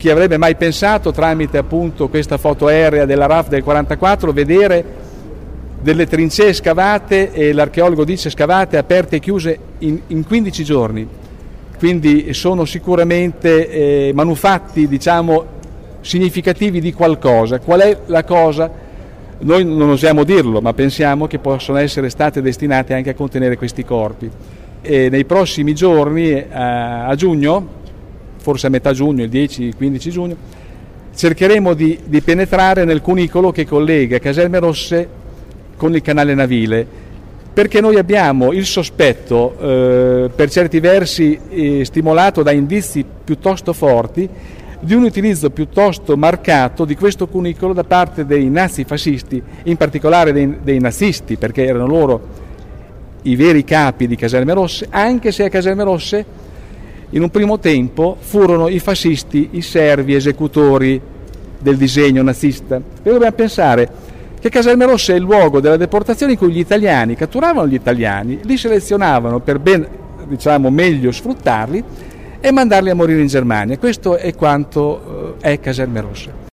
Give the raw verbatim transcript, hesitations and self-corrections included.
Chi avrebbe mai pensato, tramite appunto questa foto aerea della R A F del quarantaquattro, vedere delle trincee scavate, e l'archeologo dice scavate, aperte e chiuse in, in quindici giorni. Quindi sono sicuramente eh, manufatti, diciamo, significativi di qualcosa. Qual è la cosa? Noi non osiamo dirlo, ma pensiamo che possono essere state destinate anche a contenere questi corpi. E nei prossimi giorni, a, a giugno, forse a metà giugno, il dieci quindici giugno, cercheremo di, di penetrare nel cunicolo che collega Caserme Rosse con il canale Navile, perché noi abbiamo il sospetto, eh, per certi versi eh, stimolato da indizi piuttosto forti, di un utilizzo piuttosto marcato di questo cunicolo da parte dei nazifascisti, in particolare dei, dei nazisti, perché erano loro i veri capi di Caserme Rosse, anche se a Caserme Rosse in un primo tempo furono i fascisti, i servi esecutori del disegno nazista. E dobbiamo pensare che Caserme Rosse è il luogo della deportazione in cui gli italiani catturavano gli italiani, li selezionavano per ben, diciamo, meglio sfruttarli e mandarli a morire in Germania. Questo è quanto è Caserme Rosse.